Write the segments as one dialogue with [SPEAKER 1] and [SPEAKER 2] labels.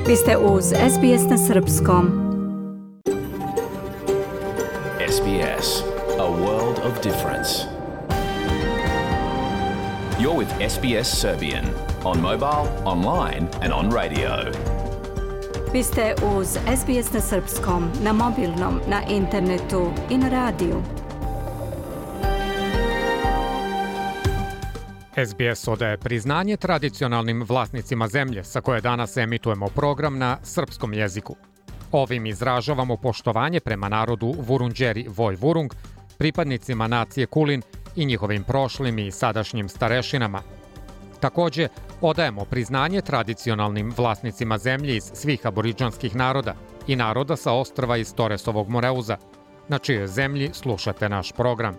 [SPEAKER 1] Vi ste uz SBS na Srpskom.
[SPEAKER 2] SBS, a world of difference. You're with SBS Serbian on mobile, online and on radio.
[SPEAKER 1] Vi ste uz SBS na Srpskom, na mobilnom, na internetu i na radiju.
[SPEAKER 3] SBS odaje priznanje tradicionalnim vlasnicima zemlje sa koje danas emitujemo program na srpskom jeziku. Ovim izražavamo poštovanje prema narodu Vurundjeri Vojvurung, pripadnicima nacije Kulin i njihovim prošlim i sadašnjim starešinama. Takođe, odajemo priznanje tradicionalnim vlasnicima zemlje iz svih aboridžanskih naroda i naroda sa ostrva iz Toresovog Moreuza, na čijoj zemlji slušate naš program.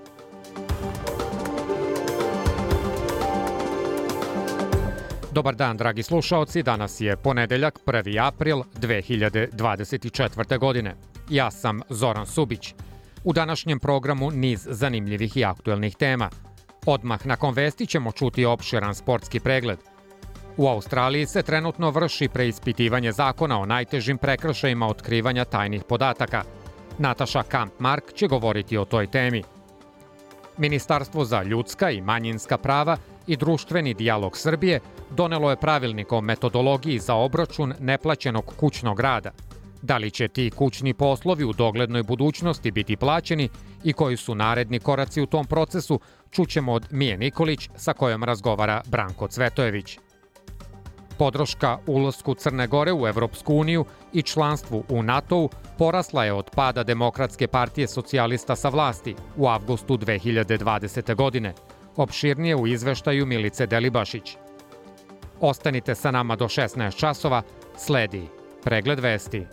[SPEAKER 3] Dobar dan, dragi slušaoci, danas je ponedeljak, 1. april 2024. godine. Ja sam Zoran Subić. U današnjem programu niz zanimljivih i aktuelnih tema. Odmah nakon vesti ćemo čuti opširan sportski pregled. U Australiji se trenutno vrši preispitivanje zakona o najtežim prekršajima otkrivanja tajnih podataka. Nataša Kampmark će govoriti o toj temi. Ministarstvo za ljudska i manjinska prava i društveni dijalog Srbije donelo je pravilnik o metodologiji za obračun neplaćenog kućnog rada. Da li će ti kućni poslovi u doglednoj budućnosti biti plaćeni i koji su naredni koraci u tom procesu, čućemo od Mije Nikolić sa kojom razgovara Branko Cvetojević. Podrška ulasku Crne Gore u Evropsku uniju i članstvu u NATO-u porasla je od pada Demokratske partije socijalista sa vlasti u avgustu 2020. godine. Opširnije u izveštaju Milice Delibašić. Ostanite sa nama do 16 časova, sledi pregled vesti.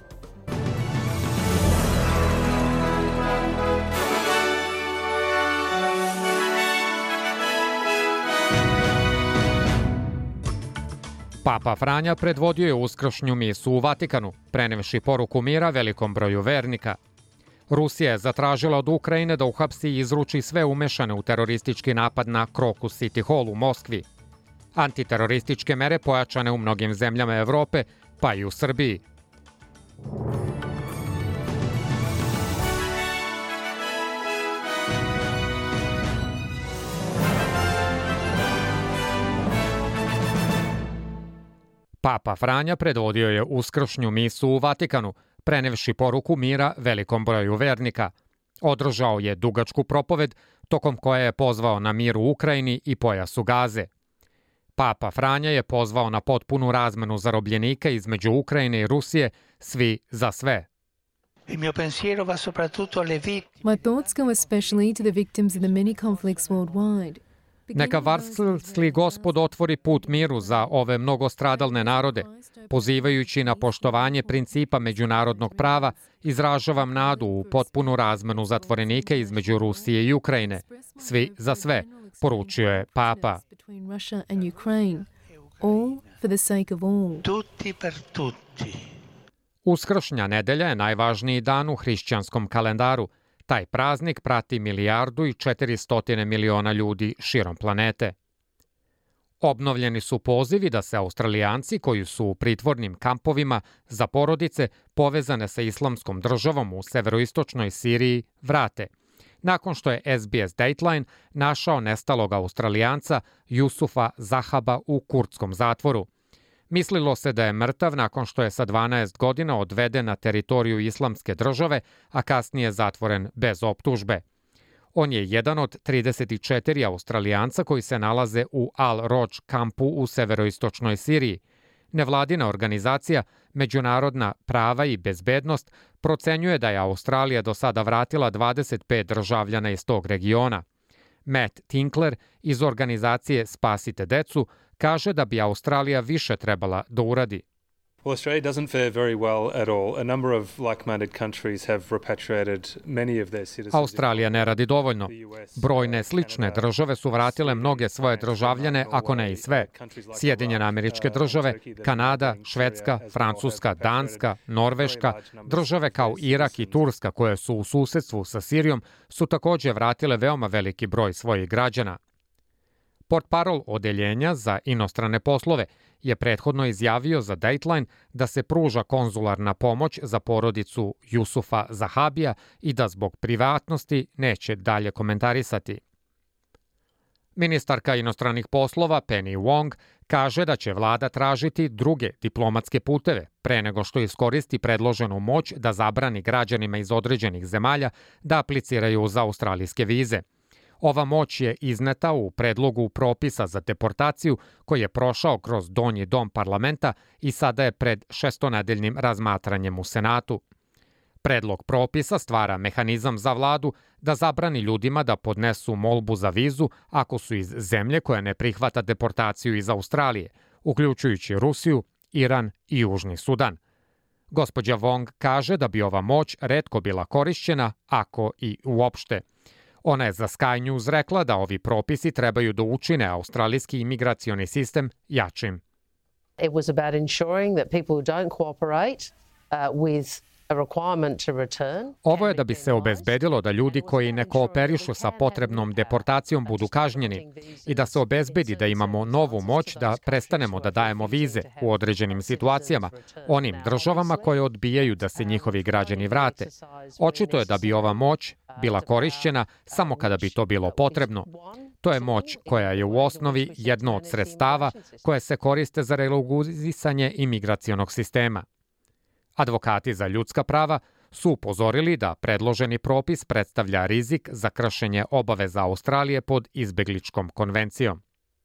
[SPEAKER 3] Papa Franja predvodio je uskršnju misu u Vatikanu, prenevši poruku mira velikom broju vernika. Rusija je zatražila od Ukrajine da uhapsi i izruči sve umešane u teroristički napad na Crocus City Hall u Moskvi. Antiterorističke mere pojačane u mnogim zemljama Evrope, pa i u Srbiji. Papa Franja predvodio je uskršnju misu u Vatikanu, prenevši poruku mira velikom broju vernika. Održao je dugačku propoved, tokom koje je pozvao na mir u Ukrajini i pojasu Gaze. Papa Franja je pozvao na potpunu razmenu zarobljenika između Ukrajine i Rusije, svi za sve.
[SPEAKER 4] My thoughts go especially to the victims of the many conflicts worldwide.
[SPEAKER 3] Neka varsli Gospod otvori put miru za ove mnogostradalne narode. Pozivajući na poštovanje principa međunarodnog prava, izražavam nadu u potpunu razmenu zatvorenika između Rusije i Ukrajine. Svi za sve, poručio je Papa. Uskršnja nedelja je najvažniji dan u hrišćanskom kalendaru. Taj praznik prati 1,4 milijarde ljudi širom planete. Obnovljeni su pozivi da se Australijanci koji su u pritvornim kampovima za porodice povezane sa islamskom državom u severoistočnoj Siriji vrate, nakon što je SBS Dateline našao nestalog Australijanca Jusufa Zahaba u kurdskom zatvoru. Mislilo se da je mrtav nakon što je sa 12 godina odveden na teritoriju islamske države, a kasnije zatvoren bez optužbe. On je jedan od 34 Australijanca koji se nalaze u Al-Roj kampu u severoistočnoj Siriji. Nevladina organizacija Međunarodna prava i bezbednost procenjuje da je Australija do sada vratila 25 državljana iz tog regiona. Matt Tinkler iz organizacije Spasite decu kaže da bi Australija više trebala da uradi.
[SPEAKER 5] Well, Australia doesn't fare very well at all. A number of like-minded countries have repatriated many of their citizens.
[SPEAKER 3] Australija ne radi dovoljno. Brojne slične države su vratile mnoge svoje državljane, ako ne i sve. Sjedinjene Američke Države, Kanada, Švedska, Francuska, Danska, Norveška, države kao Irak i Turska koje su u susedstvu sa Sirijom su takođe vratile veoma veliki broj svojih građana. Portparol odeljenja za inostrane poslove je prethodno izjavio za Dateline da se pruža konzularna pomoć za porodicu Jusufa Zahabija i da zbog privatnosti neće dalje komentarisati. Ministarka inostranih poslova Penny Wong kaže da će vlada tražiti druge diplomatske puteve pre nego što iskoristi predloženu moć da zabrani građanima iz određenih zemalja da apliciraju za australijske vize. Ova moć je izneta u predlogu propisa za deportaciju koji je prošao kroz donji dom parlamenta i sada je pred šestonedeljnim razmatranjem u Senatu. Predlog propisa stvara mehanizam za vladu da zabrani ljudima da podnesu molbu za vizu ako su iz zemlje koja ne prihvata deportaciju iz Australije, uključujući Rusiju, Iran i Južni Sudan. Gospođa Wong kaže da bi ova moć retko bila korišćena, ako i uopšte. Ona je za Sky News rekla da ovi propisi trebaju da učine australijski imigracioni sistem jačim.
[SPEAKER 6] It was about ensuring that people who don't cooperate with a requirement to return.
[SPEAKER 3] Ovo je da bi se obezbedilo da ljudi koji ne kooperišu sa potrebnom deportacijom budu kažnjeni i da se obezbedi da imamo novu moć da prestanemo da dajemo vize u određenim situacijama onim državama koje odbijaju da se njihovi građani vrate. Očito je da bi ova moć bila korišćena samo kada bi to bilo potrebno. To je moć koja je u osnovi jedno od sredstava koje se koriste za regulisanje imigracionog sistema. Advokati za ljudska prava su upozorili da predloženi propis predstavlja rizik za kršenje obaveza Australije pod izbegličkom konvencijom.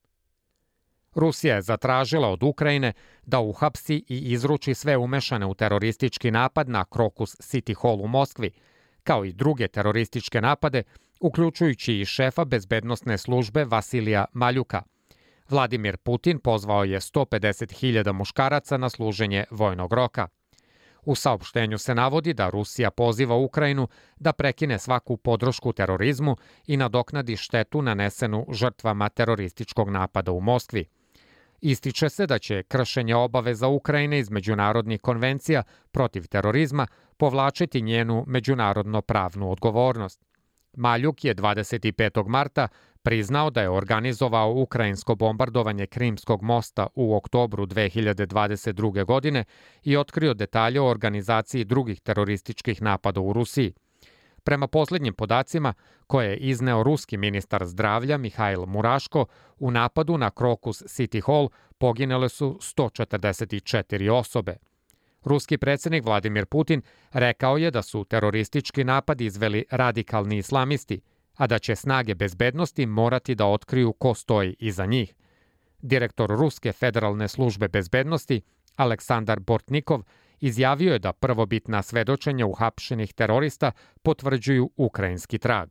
[SPEAKER 3] Rusija je zatražila od Ukrajine da uhapsi i izruči sve umešane u teroristički napad na Crocus City Hall u Moskvi, kao i druge terorističke napade, uključujući i šefa bezbednosne službe Vasilija Maljuka. Vladimir Putin pozvao je 150.000 muškaraca na služenje vojnog roka. U saopštenju se navodi da Rusija poziva Ukrajinu da prekine svaku podršku terorizmu i nadoknadi štetu nanesenu žrtvama terorističkog napada u Moskvi. Ističe se da će kršenje obaveza Ukrajine iz međunarodnih konvencija protiv terorizma povlačiti njenu međunarodno pravnu odgovornost. Maljuk je 25. marta priznao da je organizovao ukrajinsko bombardovanje Krimskog mosta u oktobru 2022. godine i otkrio detalje o organizaciji drugih terorističkih napada u Rusiji. Prema poslednjim podacima koje je izneo ruski ministar zdravlja Mihail Muraško, u napadu na Crocus City Hall poginule su 144 osobe. Ruski predsjednik Vladimir Putin rekao je da su teroristički napad izveli radikalni islamisti, a da će snage bezbednosti morati da otkriju ko stoji iza njih. Direktor Ruske federalne službe bezbednosti, Aleksandar Bortnikov, izjavio je da prvobitna svedočenja uhapšenih terorista potvrđuju ukrajinski trag.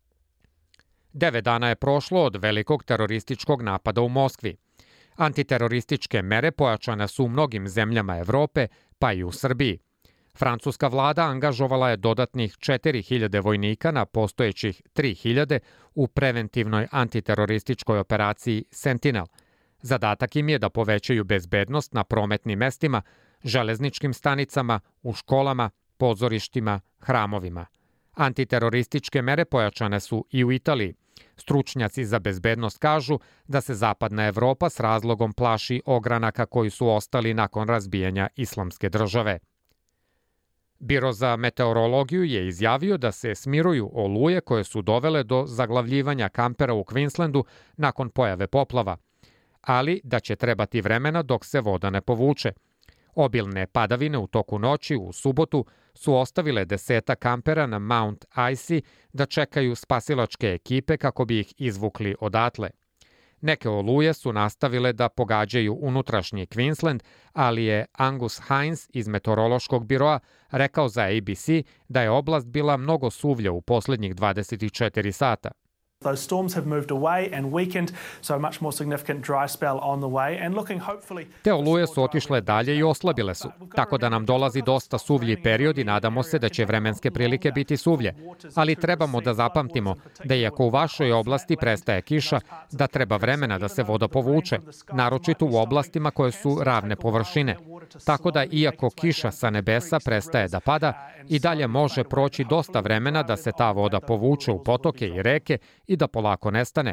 [SPEAKER 3] 9 dana je prošlo od velikog terorističkog napada u Moskvi. Antiterorističke mere pojačane su u mnogim zemljama Evrope, pa i u Srbiji. Francuska vlada angažovala je dodatnih 4.000 vojnika na postojećih 3.000 u preventivnoj antiterorističkoj operaciji Sentinel. Zadatak im je da povećaju bezbednost na prometnim mestima, železničkim stanicama, u školama, pozorištima, hramovima. Antiterorističke mere pojačane su i u Italiji. Stručnjaci za bezbednost kažu da se zapadna Evropa s razlogom plaši ogranaka koji su ostali nakon razbijanja Islamske države. Biro za meteorologiju je izjavio da se smiruju oluje koje su dovele do zaglavljivanja kampera u Queenslandu nakon pojave poplava, ali da će trebati vremena dok se voda ne povuče. Obilne padavine u toku noći u subotu su ostavile 10 kampera na Mount Icy da čekaju spasilačke ekipe kako bi ih izvukli odatle. Neke oluje su nastavile da pogađaju unutrašnji Queensland, ali je Angus Hines iz meteorološkog biroa rekao za ABC da je oblast bila mnogo suvlja u poslednjih 24 sata.
[SPEAKER 7] Those storms have moved away and weakened, so a much more significant dry spell on the way and looking hopefully.
[SPEAKER 3] Te oluje su otišle dalje i oslabile su, tako da nam dolazi dosta suvlji period i nadamo se da će vremenske prilike biti suvlje. Ali trebamo da zapamtimo da iako u vašoj oblasti prestaje kiša, da treba vremena da se voda povuče, naročito u oblastima koje su ravne površine. Tako da iako kiša sa nebesa prestaje da pada, i dalje može proći dosta vremena da se ta voda povuče u potoke i reke i da polako nestane.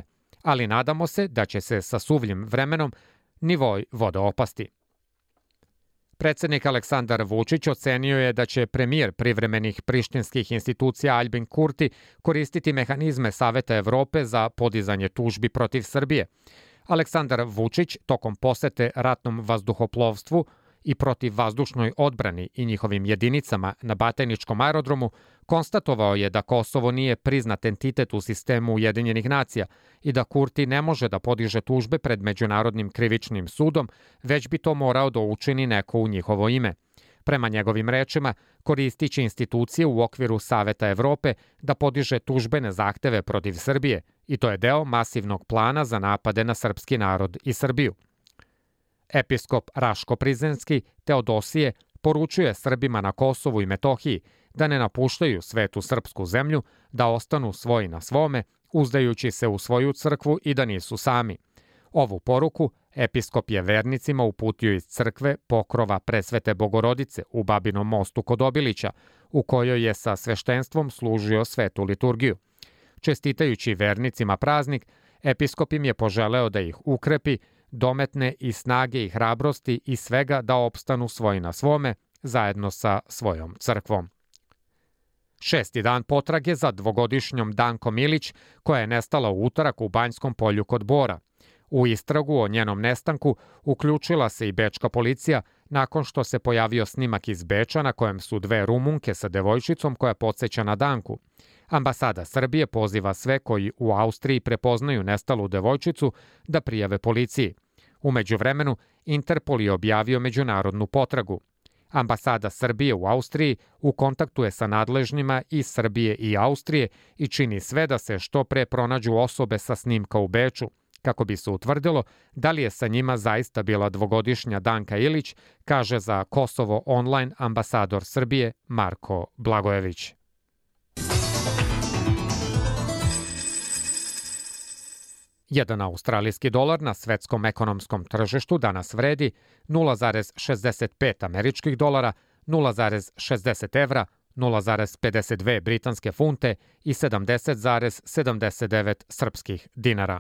[SPEAKER 3] ali nadamo se da će se sa suvljim vremenom nivoj vode opasti. Predsednik Aleksandar Vučić ocenio je da će premijer privremenih prištinskih institucija Aljbin Kurti koristiti mehanizme Saveta Evrope za podizanje tužbi protiv Srbije. Aleksandar Vučić tokom posete ratnom vazduhoplovstvu i protiv vazdušnoj odbrani i njihovim jedinicama na Batajničkom aerodromu konstatovao je da Kosovo nije priznat entitet u sistemu Ujedinjenih nacija i da Kurti ne može da podiže tužbe pred Međunarodnim krivičnim sudom, već bi to morao da učini neko u njihovo ime. Prema njegovim rečima, koristiće institucije u okviru Saveta Evrope da podiže tužbene zahteve protiv Srbije i to je deo masivnog plana za napade na srpski narod i Srbiju. Episkop Raško-Prizrenski Teodosije poručuje Srbima na Kosovu i Metohiji da ne napuštaju svetu srpsku zemlju, da ostanu svoji na svome, uzdajući se u svoju crkvu i da nisu sami. Ovu poruku episkop je vernicima uputio iz crkve Pokrova Presvete Bogorodice u Babinom mostu kod Obilića, u kojoj je sa sveštenstvom služio svetu liturgiju. Čestitajući vernicima praznik, episkop im je poželeo da ih ukrepi, dometne i snage i hrabrosti i svega da opstanu svoji na svome, zajedno sa svojom crkvom. 6. dan potrage za dvogodišnjom Dankom Ilić, koja je nestala u utorak u Banjskom polju kod Bora. U istragu o njenom nestanku uključila se i bečka policija nakon što se pojavio snimak iz Beča na kojem su dve Rumunke sa devojčicom koja podseća na Danku. Ambasada Srbije poziva sve koji u Austriji prepoznaju nestalu devojčicu da prijave policiji. U međuvremenu, Interpol je objavio međunarodnu potragu. Ambasada Srbije u Austriji u kontaktu je sa nadležnima iz Srbije i Austrije i čini sve da se što pre pronađu osobe sa snimka u Beču, kako bi se utvrdilo da li je sa njima zaista bila dvogodišnja Danka Ilić, kaže za Kosovo online ambasador Srbije Marko Blagojević. Jedan australijski dolar na svetskom ekonomskom tržištu danas vredi 0,65 američkih dolara, 0,60 evra, 0,52 britanske funte i 70,79 srpskih dinara.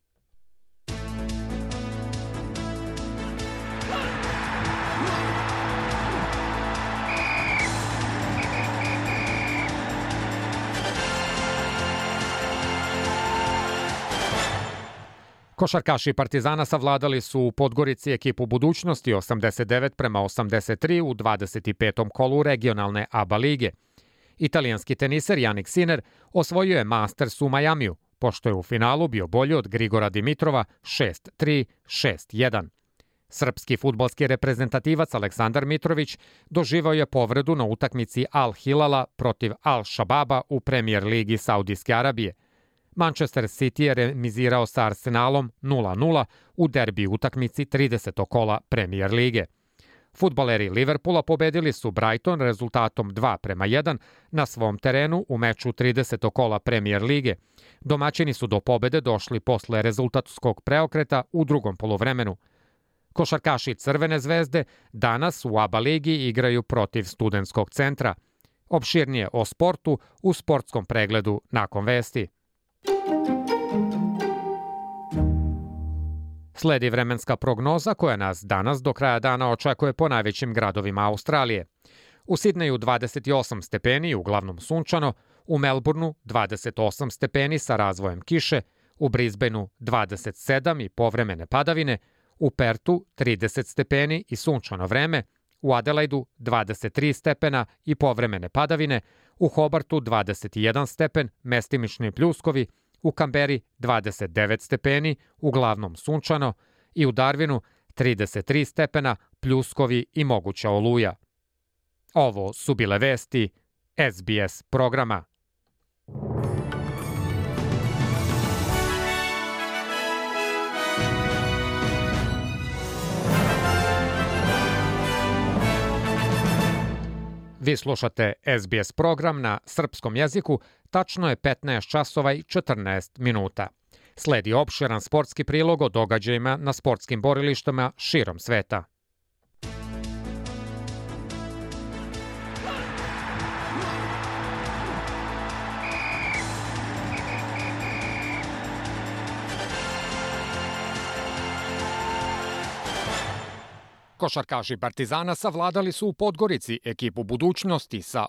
[SPEAKER 3] Košarkaši Partizana savladali su u Podgorici ekipu Budućnosti 89-83 u 25. kolu regionalne ABA lige. Italijanski teniser Jannik Sinner osvojio je Masters u Majamiju, pošto je u finalu bio bolji od Grigora Dimitrova 6-3, 6-1. Srpski fudbalski reprezentativac Aleksandar Mitrović doživao je povredu na utakmici Al Hilala protiv Al Shababa u Premier ligi Saudijske Arabije. Manchester City je remizirao sa Arsenalom 0-0 u derbi utakmici 30. kola Premier lige. Fudbaleri Liverpoola pobedili su Brighton rezultatom 2-1 na svom terenu u meču 30. kola Premier lige. Domaćini su do pobede došli posle rezultatskog preokreta u drugom poluvremenu. Košarkaši Crvene zvezde danas u ABA ligi igraju protiv Studentskog centra. Opširnije o sportu u sportskom pregledu nakon vesti. Sledi vremenska prognoza koja nas danas do kraja dana očekuje po najvećim gradovima Australije. U Sidneju 28 stepeni, uglavnom sunčano, u Melbourneu 28 stepeni sa razvojem kiše, u Brisbaneu 27 i povremene padavine, u Pertu 30 stepeni i sunčano vreme, u Adelaidu 23 stepena i povremene padavine, u Hobartu 21 stepen, mestimični pljuskovi, u Kamberi 29 stepeni, uglavnom sunčano, i u Darwinu 33 stepena, pljuskovi i moguća oluja. Ovo su bile vesti SBS programa. Vi slušate SBS program na srpskom jeziku, tačno je 15 časova i 14 minuta. Sledi opširan sportski prilog o događajima na sportskim borilištima širom sveta. Košarkaši Partizana savladali su u Podgorici ekipu Budućnosti sa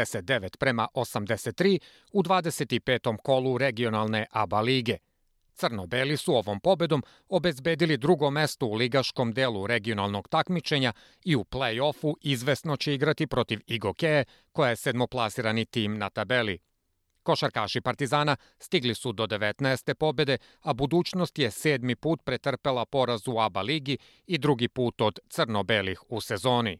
[SPEAKER 3] 89-83 u 25. kolu regionalne ABA lige. Crno-beli su ovom pobedom obezbedili drugo mesto u ligaškom delu regionalnog takmičenja i u play-offu izvesno će igrati protiv Igokeje, koja je sedmoplasirani tim na tabeli. Košarkaši Partizana stigli su do 19. pobede, a Budućnost je 7. put pretrpela poraz u ABA ligi i drugi put od crno-belih u sezoni.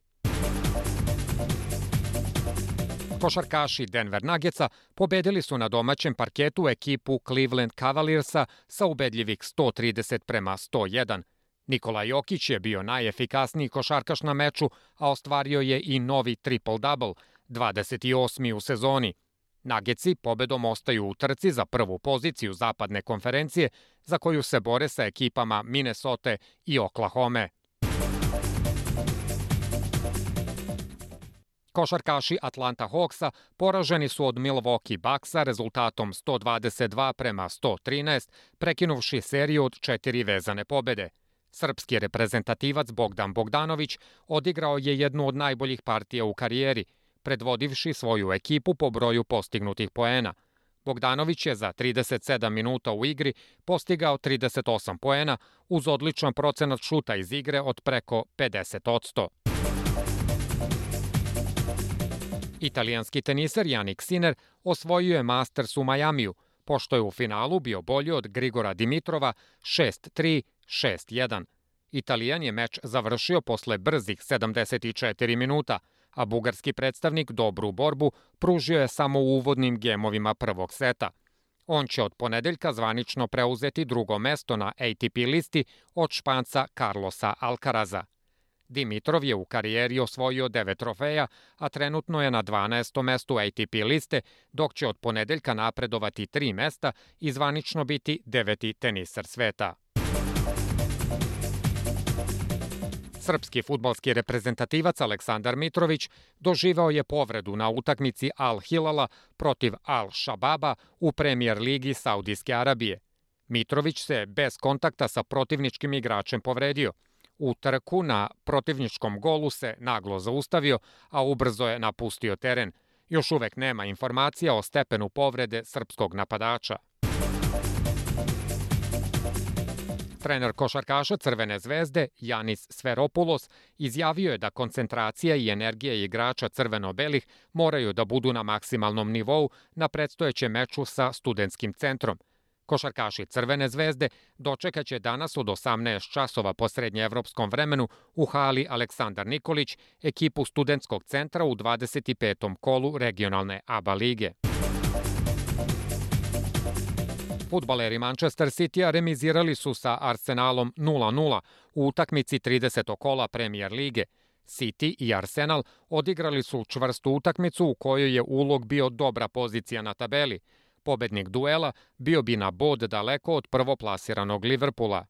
[SPEAKER 3] Košarkaši Denver Nuggetsa pobedili su na domaćem parketu ekipu Cleveland Cavaliersa sa ubedljivih 130-101. Nikola Jokić je bio najefikasniji košarkaš na meču, a ostvario je i novi triple-double, 28. u sezoni. Nuggetsi pobedom ostaju u trci za prvu poziciju zapadne konferencije, za koju se bore sa ekipama Minnesota i Oklahome. Košarkaši Atlanta Hawksa poraženi su od Milwaukee Bucksa rezultatom 122-113, prekinuvši seriju od 4 vezane pobede. Srpski reprezentativac Bogdan Bogdanović odigrao je jednu od najboljih partija u karijeri, predvodivši svoju ekipu po broju postignutih poena. Bogdanović je za 37 minuta u igri postigao 38 poena uz odličan procenat šuta iz igre od preko 50%. Italijanski teniser Jannik Sinner osvojio je Masters u Majamiju, pošto je u finalu bio bolji od Grigora Dimitrova 6-3, 6-1. Italijan je meč završio posle brzih 74 minuta, a bugarski predstavnik dobru borbu pružio je samo u uvodnim gemovima prvog seta. On će od ponedeljka zvanično preuzeti drugo mesto na ATP listi od Španca Carlosa Alcaraza. Dimitrov je u karijeri osvojio 9 trofeja, a trenutno je na 12. mestu ATP liste, dok će od ponedeljka napredovati 3 mesta i zvanično biti 9. teniser sveta. Srpski fudbalski reprezentativac Aleksandar Mitrović doživeo je povredu na utakmici Al Hilala protiv Al Shababa u Premier ligi Saudijske Arabije. Mitrović se bez kontakta sa protivničkim igračem povredio. U trku na protivničkom golu se naglo zaustavio, a ubrzo je napustio teren. Još uvek nema informacija o stepenu povrede srpskog napadača. Trener košarkaša Crvene zvezde, Janis Sferopoulos, izjavio je da koncentracija i energija igrača crveno-belih moraju da budu na maksimalnom nivou na predstojećem meču sa Studentskim centrom. Košarkaši Crvene zvezde dočekaće danas od 18 časova po srednjeevropskom vremenu u hali Aleksandar Nikolić ekipu Studentskog centra u 25. kolu regionalne ABA lige. Fudbaleri Manchester Citya remizirali su sa Arsenalom 0-0 u utakmici 30. kola Premier lige. City i Arsenal odigrali su čvrstu utakmicu u kojoj je ulog bio dobra pozicija na tabeli. Pobednik duela bio bi na bod daleko od prvoplasiranog Liverpoola.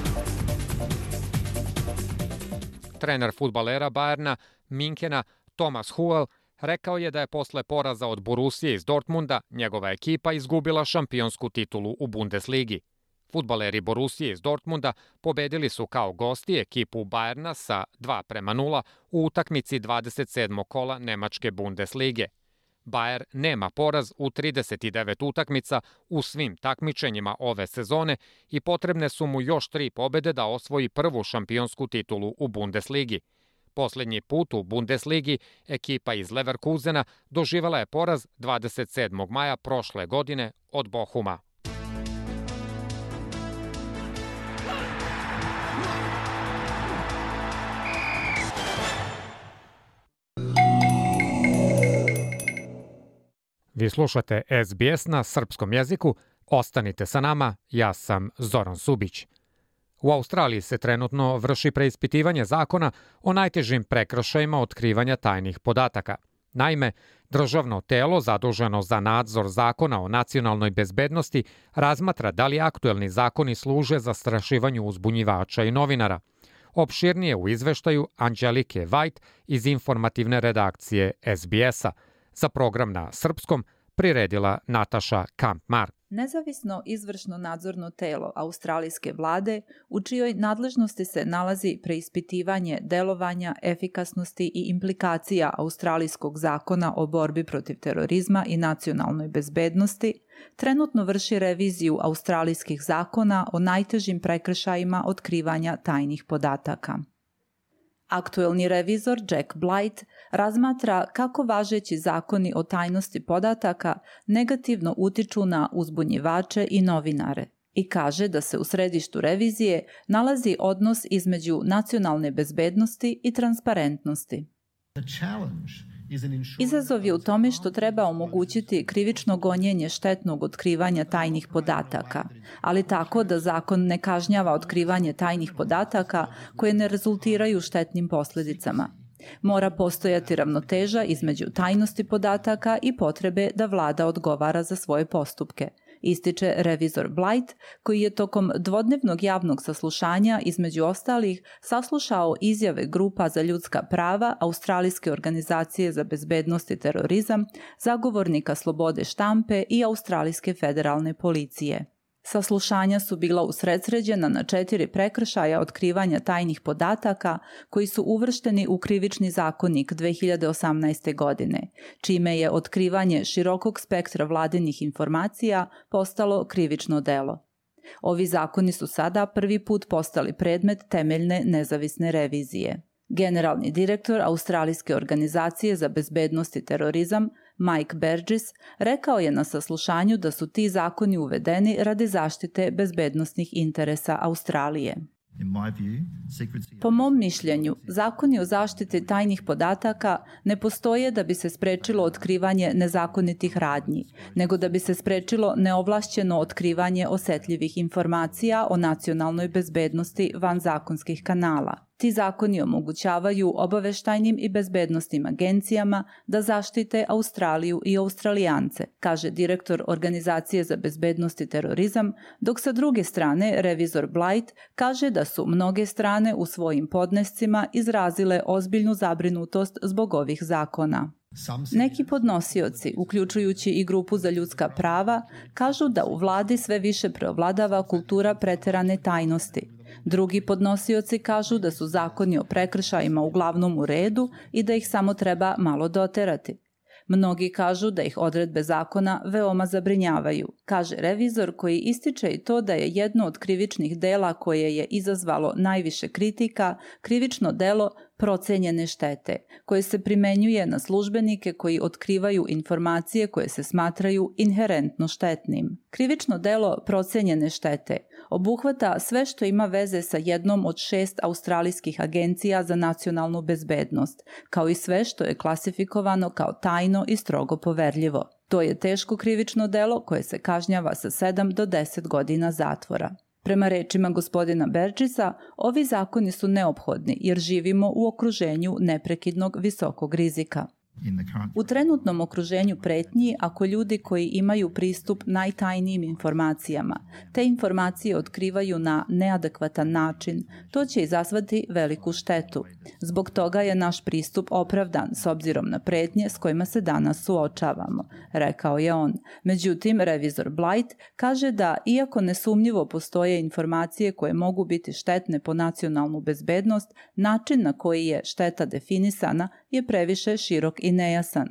[SPEAKER 3] Trener fudbalera Bayerna Minchena Thomas Tuchel rekao je da je posle poraza od Borussije iz Dortmunda njegova ekipa izgubila šampionsku titulu u Bundesligi. Fudbaleri Borussije iz Dortmunda pobedili su kao gosti ekipu Bayerna sa 2-0 u utakmici 27. kola Nemačke Bundeslige. Bayer nema poraz u 39 utakmica u svim takmičenjima ove sezone i potrebne su mu još 3 pobede da osvoji prvu šampionsku titulu u Bundesligi. Poslednji put u Bundesligi ekipa iz Leverkusena doživela je poraz 27. maja prošle godine od Bochuma. Vi slušate SBS na srpskom jeziku. Ostanite sa nama, ja sam Zoran Subić. U Australiji se trenutno vrši preispitivanje zakona o najtežim prekršajima otkrivanja tajnih podataka. Naime, državno telo zaduženo za nadzor zakona o nacionalnoj bezbednosti razmatra da li aktuelni zakoni služe zastrašivanju uzbunjivača i novinara. Opširnije u izveštaju Anđelike White iz informativne redakcije SBS-a. Za program na srpskom priredila Nataša Kampmark.
[SPEAKER 8] Nezavisno izvršno nadzorno telo australijske vlade, u čijoj nadležnosti se nalazi preispitivanje delovanja, efikasnosti i implikacija australijskog zakona o borbi protiv terorizma i nacionalnoj bezbednosti, trenutno vrši reviziju australijskih zakona o najtežim prekršajima otkrivanja tajnih podataka. Aktuelni revizor Jack Blight razmatra kako važeći zakoni o tajnosti podataka negativno utiču na uzbunjivače i novinare i kaže da se u središtu revizije nalazi odnos između nacionalne bezbednosti i transparentnosti. Izazov je u tome što treba omogućiti krivično gonjenje štetnog otkrivanja tajnih podataka, ali tako da zakon ne kažnjava otkrivanje tajnih podataka koje ne rezultiraju štetnim posljedicama. Mora postojati ravnoteža između tajnosti podataka i potrebe da vlada odgovara za svoje postupke, ističe revizor Blight, koji je tokom dvodnevnog javnog saslušanja između ostalih saslušao izjave grupa za ljudska prava, Australijske organizacije za bezbednost i terorizam, zagovornika slobode štampe i Australijske federalne policije. Saslušanja su bila usredsređena na 4 prekršaja otkrivanja tajnih podataka koji su uvršteni u krivični zakonik 2018. godine, čime je otkrivanje širokog spektra vladinih informacija postalo krivično delo. Ovi zakoni su sada prvi put postali predmet temeljne nezavisne revizije. Generalni direktor Australijske organizacije za bezbednost i terorizam Mike Burgess rekao je na saslušanju da su ti zakoni uvedeni radi zaštite bezbednosnih interesa Australije. Po mom mišljenju, zakoni o zaštiti tajnih podataka ne postoje da bi se sprečilo otkrivanje nezakonitih radnji, nego da bi se sprečilo neovlašćeno otkrivanje osetljivih informacija o nacionalnoj bezbednosti van zakonskih kanala. Ti zakoni omogućavaju obaveštajnim i bezbednosnim agencijama da zaštite Australiju i Australijance, kaže direktor Organizacije za bezbednost i terorizam, dok sa druge strane revizor Blight kaže da su mnoge strane u svojim podnescima izrazile ozbiljnu zabrinutost zbog ovih zakona. Neki podnosioci, uključujući i grupu za ljudska prava, kažu da u vladi sve više preovladava kultura preterane tajnosti. Drugi podnosioci kažu da su zakoni o prekršajima uglavnom u redu i da ih samo treba malo doterati. Mnogi kažu da ih odredbe zakona veoma zabrinjavaju, kaže revizor koji ističe i to da je jedno od krivičnih dela koje je izazvalo najviše kritika krivično delo procenjene štete, koje se primenjuje na službenike koji otkrivaju informacije koje se smatraju inherentno štetnim. Krivično delo procenjene štete obuhvata sve što ima veze sa jednom od 6 australijskih agencija za nacionalnu bezbednost, kao i sve što je klasifikovano kao tajno i strogo poverljivo. To je teško krivično delo koje se kažnjava sa 7 do 10 godina zatvora. Prema rečima gospodina Burgessa, ovi zakoni su neophodni jer živimo u okruženju neprekidnog visokog rizika. U trenutnom okruženju pretnji, ako ljudi koji imaju pristup najtajnijim informacijama, te informacije otkrivaju na neadekvatan način, to će izazvati veliku štetu. Zbog toga je naš pristup opravdan s obzirom na pretnje s kojima se danas suočavamo, rekao je on. Međutim, revizor Blight kaže da, iako nesumnjivo postoje informacije koje mogu biti štetne po nacionalnu bezbednost, način na koji je šteta definisana je previše širok i nejasan.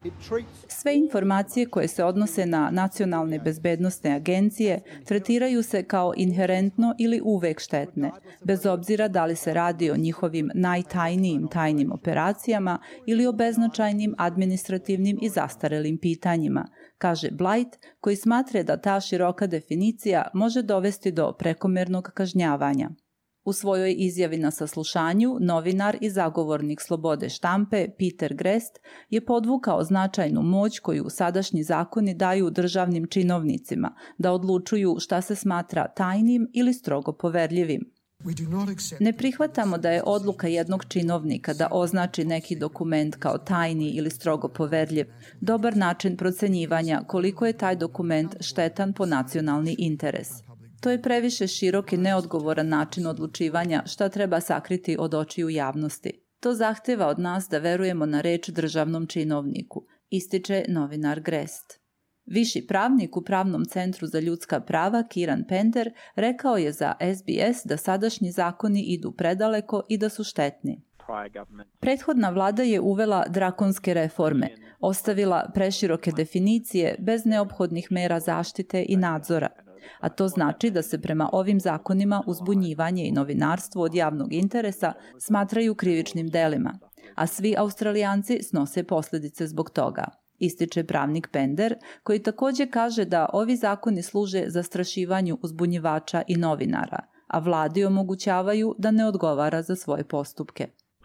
[SPEAKER 8] Sve informacije koje se odnose na nacionalne bezbednosne agencije tretiraju se kao inherentno ili uvek štetne, bez obzira da li se radi o njihovim najtajnijim tajnim operacijama ili o beznačajnim administrativnim i zastarelim pitanjima, kaže Blight, koji smatra da ta široka definicija može dovesti do prekomernog kažnjavanja. U svojoj izjavi na saslušanju, novinar i zagovornik slobode štampe Peter Grest je podvukao značajnu moć koju sadašnji zakoni daju državnim činovnicima da odlučuju šta se smatra tajnim ili strogo poverljivim. Ne prihvatamo da je odluka jednog činovnika da označi neki dokument kao tajni ili strogo poverljiv dobar način procenjivanja koliko je taj dokument štetan po nacionalni interes. To je previše širok i neodgovoran način odlučivanja šta treba sakriti od očiju javnosti. To zahteva od nas da verujemo na reč državnom činovniku, ističe novinar Grest. Viši pravnik u Pravnom centru za ljudska prava Kieran Pender rekao je za SBS da sadašnji zakoni idu predaleko i da su štetni. Prethodna vlada je uvela drakonske reforme, ostavila preširoke definicije bez neophodnih mera zaštite i nadzora, a to znači da se prema ovim zakonima uzbunjivanje i novinarstvo od javnog interesa smatraju krivičnim delima, a svi Australijanci snose posljedice zbog toga, ističe pravnik Pender, koji također kaže da ovi zakoni služe zastrašivanju uzbunjivača i novinara, a vladi omogućavaju da ne odgovara za svoje postupke.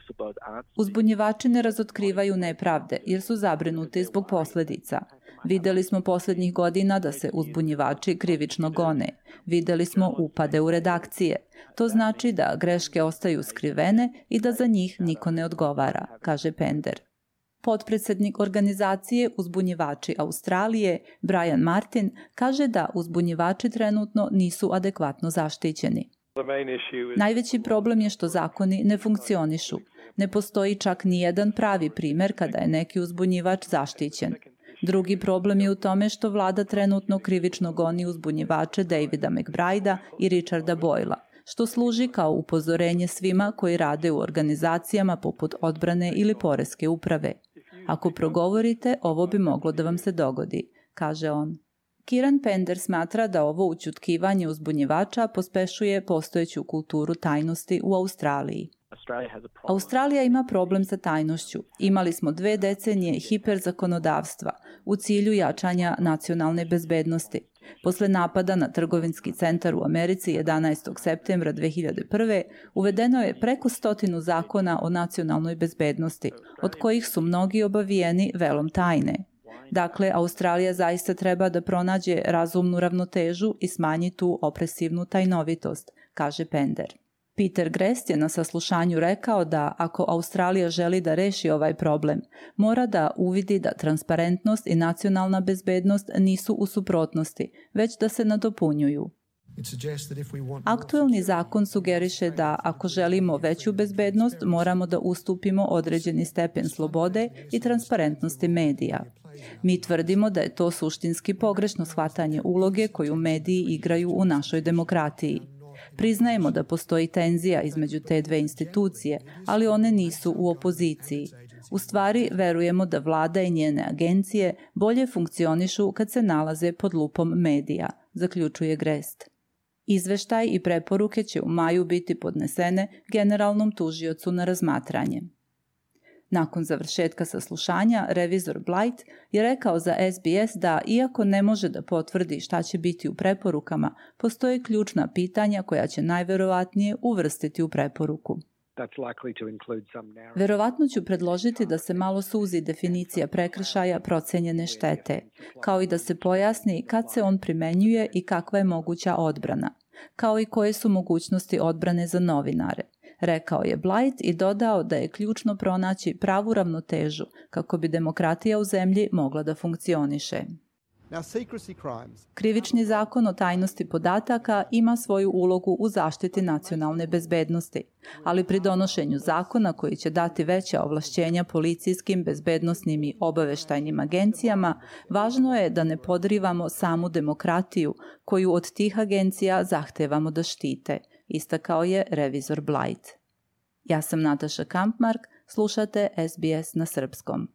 [SPEAKER 8] Uzbunjivači ne razotkrivaju nepravde jer su zabrinuti zbog posljedica. Vidjeli smo posljednjih godina da se uzbunjivači krivično gone. Vidjeli smo upade u redakcije. To znači da greške ostaju skrivene i da za njih niko ne odgovara, kaže Pender. Potpredsjednik organizacije Uzbunjivači Australije, Brian Martin, kaže da uzbunjivači trenutno nisu adekvatno zaštićeni. Najveći problem je što zakoni ne funkcionišu. Ne postoji čak ni jedan pravi primjer kada je neki uzbunjivač zaštićen. Drugi problem je u tome što vlada trenutno krivično goni uzbunjivače Davida McBrida i Richarda Boyla, što služi kao upozorenje svima koji rade u organizacijama poput odbrane ili poreske uprave. Ako progovorite, ovo bi moglo da vam se dogodi, kaže on. Kieran Pender smatra da ovo ućutkivanje uzbunjivača pospešuje postojeću kulturu tajnosti u Australiji. Australija ima problem sa tajnošću. Imali smo 2 decenije hiperzakonodavstva u cilju jačanja nacionalne bezbednosti. Posle napada na trgovinski centar u Americi 11. septembra 2001. uvedeno je preko 100 zakona o nacionalnoj bezbednosti, od kojih su mnogi obavijeni velom tajne. Dakle, Australija zaista treba da pronađe razumnu ravnotežu i smanji tu opresivnu tajnovitost, kaže Pender. Peter Grest je na saslušanju rekao da ako Australija želi da reši ovaj problem, mora da uvidi da transparentnost i nacionalna bezbednost nisu u suprotnosti, već da se nadopunjuju. Aktuelni zakon sugeriše da ako želimo veću bezbednost, moramo da ustupimo određeni stepen slobode i transparentnosti medija. Mi tvrdimo da je to suštinski pogrešno shvatanje uloge koju mediji igraju u našoj demokratiji. Priznajemo da postoji tenzija između te 2 institucije, ali one nisu u opoziciji. U stvari, verujemo da vlada i njene agencije bolje funkcionišu kad se nalaze pod lupom medija, zaključuje Grest. Izveštaj i preporuke će u maju biti podnesene generalnom tužiocu na razmatranje. Nakon završetka saslušanja, revizor Blight je rekao za SBS da, iako ne može da potvrdi šta će biti u preporukama, postoje ključna pitanja koja će najverovatnije uvrstiti u preporuku. Verovatno ću predložiti da se malo suzi definicija prekršaja procenjene štete, kao i da se pojasni kad se on primenjuje i kakva je moguća odbrana, kao i koje su mogućnosti odbrane za novinare, rekao je Blight i dodao da je ključno pronaći pravu ravnotežu kako bi demokratija u zemlji mogla da funkcioniše. Krivični zakon o tajnosti podataka ima svoju ulogu u zaštiti nacionalne bezbednosti, ali pri donošenju zakona koji će dati veća ovlašćenja policijskim, bezbednosnim i obaveštajnim agencijama, važno je da ne podrivamo samu demokratiju koju od tih agencija zahtevamo da štite, istakao je revizor Blight. Ja sam Nataša Kampmark, slušate SBS na srpskom.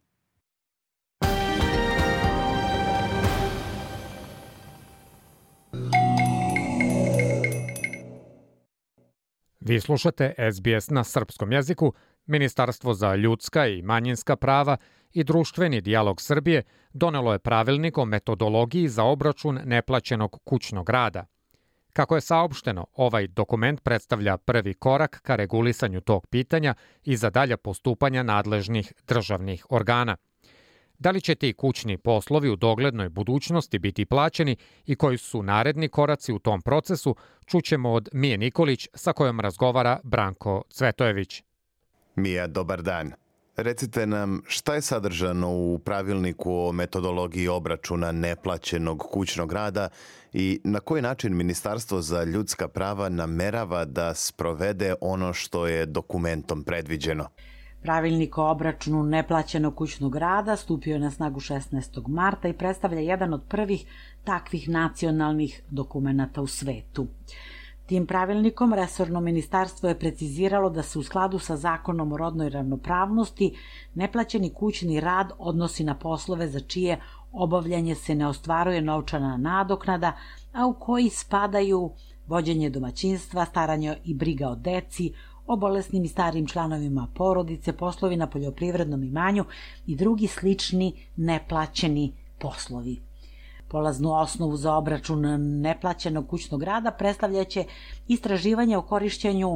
[SPEAKER 3] Vi slušate SBS na srpskom jeziku. Ministarstvo za ljudska i manjinska prava i društveni dijalog Srbije donelo je pravilnik o metodologiji za obračun neplaćenog kućnog rada. Kako je saopšteno, ovaj dokument predstavlja prvi korak ka regulisanju tog pitanja i za dalja postupanja nadležnih državnih organa. Da li će ti kućni poslovi u doglednoj budućnosti biti plaćeni i koji su naredni koraci u tom procesu, čućemo od Mije Nikolić sa kojom razgovara Branko Cvetojević.
[SPEAKER 9] Mija, dobar dan. Recite nam šta je sadržano u pravilniku o metodologiji obračuna neplaćenog kućnog rada i na koji način Ministarstvo za ljudska prava namerava da sprovede ono što je dokumentom predviđeno?
[SPEAKER 10] Pravilnik o obračunu neplaćenog kućnog rada stupio je na snagu 16. marta i predstavlja jedan od prvih takvih nacionalnih dokumenata u svetu. Tim pravilnikom resorno ministarstvo je preciziralo da se u skladu sa zakonom o rodnoj ravnopravnosti neplaćeni kućni rad odnosi na poslove za čije obavljanje se ne ostvaruje novčana nadoknada, a u koji spadaju vođenje domaćinstva, staranje i briga o deci, o bolesnim i starim članovima porodice, poslovi na poljoprivrednom imanju i drugi slični neplaćeni poslovi. Polaznu osnovu za obračun neplaćenog kućnog rada predstavljaće istraživanje o korišćenju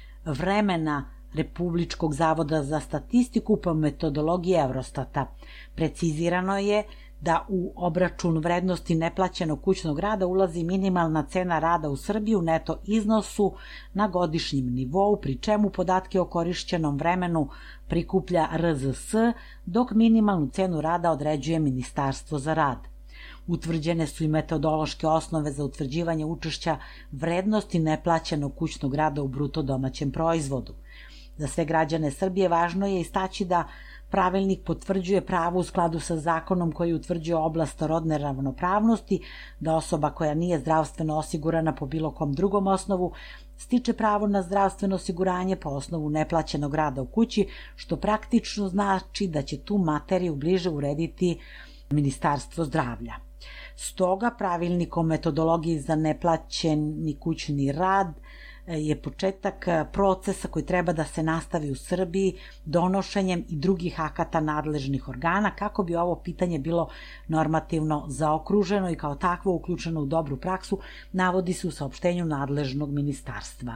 [SPEAKER 10] vremena Republičkog zavoda za statistiku po metodologiji Eurostata. Precizirano je da u obračun vrednosti neplaćenog kućnog rada ulazi minimalna cena rada u Srbiji u neto iznosu na godišnjem nivou, pri čemu podatke o korišćenom vremenu prikuplja RZS, dok minimalnu cenu rada određuje Ministarstvo za rad. Utvrđene su i metodološke osnove za utvrđivanje učešća vrednosti neplaćenog kućnog rada u bruto domaćem proizvodu. Za sve građane Srbije važno je istaći da pravilnik potvrđuje pravo u skladu sa zakonom koji utvrđuje oblast rodne ravnopravnosti, da osoba koja nije zdravstveno osigurana po bilo kom drugom osnovu stiče pravo na zdravstveno osiguranje po osnovu neplaćenog rada u kući, što praktično znači da će tu materiju bliže urediti Ministarstvo zdravlja. Stoga, pravilnik o metodologiji za neplaćeni kućni rad je početak procesa koji treba da se nastavi u Srbiji donošenjem i drugih akata nadležnih organa kako bi ovo pitanje bilo normativno zaokruženo i kao takvo uključeno u dobru praksu, navodi se u saopštenju nadležnog ministarstva.